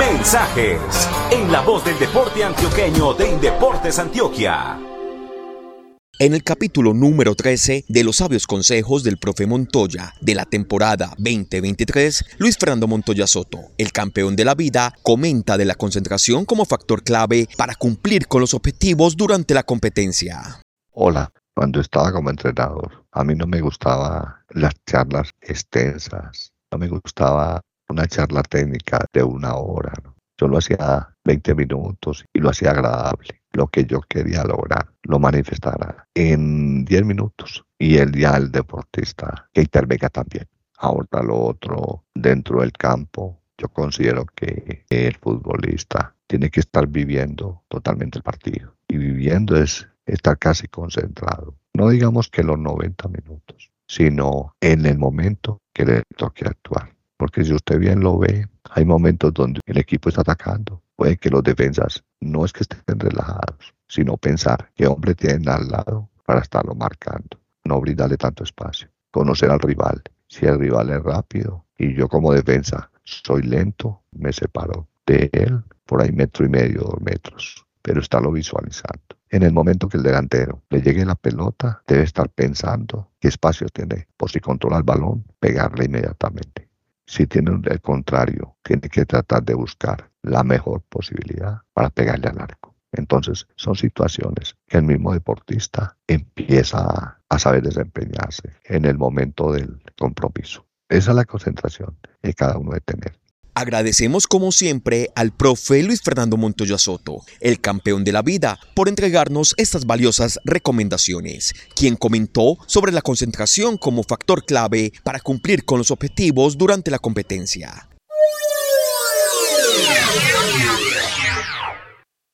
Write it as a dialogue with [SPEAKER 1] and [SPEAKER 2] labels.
[SPEAKER 1] Mensajes en la voz del deporte antioqueño de Indeportes Antioquia.
[SPEAKER 2] En el capítulo número 13 de los sabios consejos del profe Montoya de la temporada 2023, Luis Fernando Montoya Soto, el campeón de la vida, comenta de la concentración como factor clave para cumplir con los objetivos durante la competencia.
[SPEAKER 3] Hola, cuando estaba como entrenador, a mí no me gustaban las charlas extensas, no me gustaba una charla técnica de 1 hora, ¿no? Yo lo hacía 20 minutos y lo hacía agradable. Lo que yo quería lograr, lo manifestara en 10 minutos. Y el deportista que intervenga también. Ahora lo otro, dentro del campo, yo considero que el futbolista tiene que estar viviendo totalmente el partido. Y viviendo es estar casi concentrado. No digamos que los 90 minutos, sino en el momento que le toque actuar. Porque si usted bien lo ve, hay momentos donde el equipo está atacando. Puede que los defensas no es que estén relajados, sino pensar qué hombre tienen al lado para estarlo marcando. No brindarle tanto espacio. Conocer al rival. Si el rival es rápido y yo como defensa soy lento, me separo de él por ahí 1,5 metros, 2 metros. Pero estarlo visualizando. En el momento que el delantero le llegue la pelota, debe estar pensando qué espacio tiene. Por si controla el balón, pegarle inmediatamente. Si tiene el contrario, tiene que tratar de buscar la mejor posibilidad para pegarle al arco. Entonces, son situaciones que el mismo deportista empieza a saber desempeñarse en el momento del compromiso. Esa es la concentración que cada uno debe tener.
[SPEAKER 2] Agradecemos como siempre al profe Luis Fernando Montoya Soto, el campeón de la vida, por entregarnos estas valiosas recomendaciones, quien comentó sobre la concentración como factor clave para cumplir con los objetivos durante la competencia.